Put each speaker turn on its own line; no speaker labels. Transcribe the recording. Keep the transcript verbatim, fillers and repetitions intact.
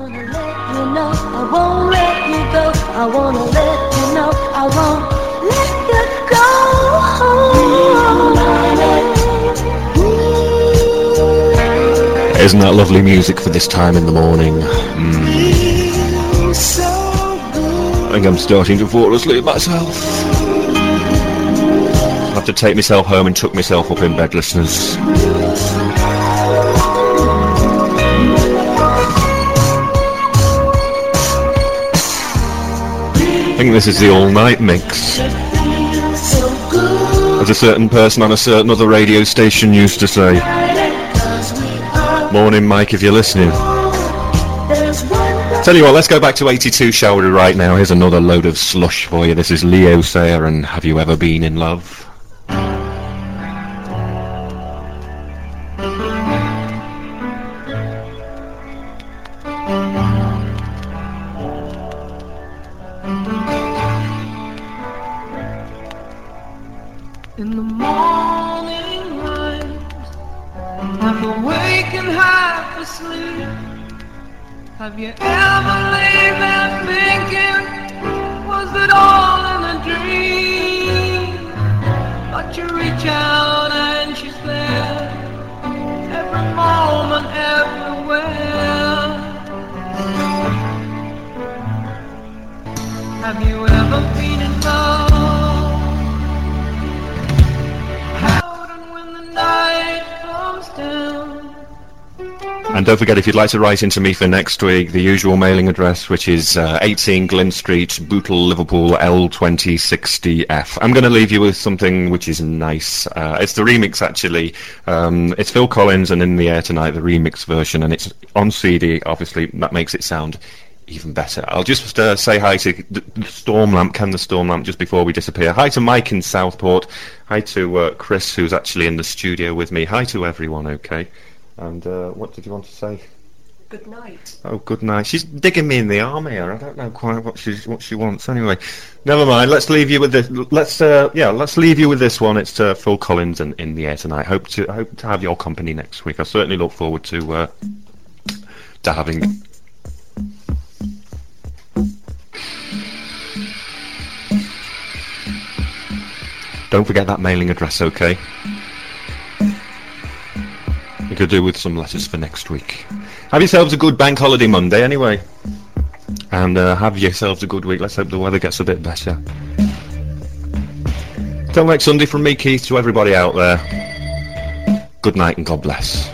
wanna let you know I won't let you go. I wanna let you know I won't let you go.
Isn't that lovely music for this time in the morning? Mm. I think I'm starting to fall asleep myself. I'll have to take myself home and tuck myself up in bed, listeners. I think this is the all-night mix. As a certain person on a certain other radio station used to say. Morning, Mike, if you're listening. Tell you what, let's go back to eighty-two, shall we, right now. Here's another load of slush for you. This is Leo Sayer and Have You Ever Been in Love?
In the morning light, half awake and half asleep. Have you ever laid there thinking, was it all in a dream? But you reach out and she's there, every moment, everywhere. Have you ever been in love?
And don't forget, if you'd like to write into me for next week, the usual mailing address, which is uh, eighteen Glyn Street, Bootle, Liverpool, L twenty sixty F. I'm going to leave you with something which is nice. Uh, it's the remix, actually. Um, it's Phil Collins and In the Air Tonight, the remix version, and it's on C D. Obviously, that makes it sound even better. I'll just uh, say hi to the Stormlamp, Ken the Stormlamp, just before we disappear. Hi to Mike in Southport. Hi to uh, Chris, who's actually in the studio with me. Hi to everyone, okay? And uh, what did you want to say?
Good night.
Oh, good night. She's digging me in the arm here. I don't know quite what she's what she wants. Anyway, never mind. Let's leave you with this. Let's uh, yeah, let's leave you with this one. It's uh, Phil Collins and In the Air Tonight. Hope to hope to have your company next week. I certainly look forward to uh, to having. Don't forget that mailing address, okay? You could do with some letters for next week. Have yourselves a good bank holiday Monday, anyway. And uh, have yourselves a good week. Let's hope the weather gets a bit better. Till next Sunday, from me, Keith, to everybody out there, good night and God bless.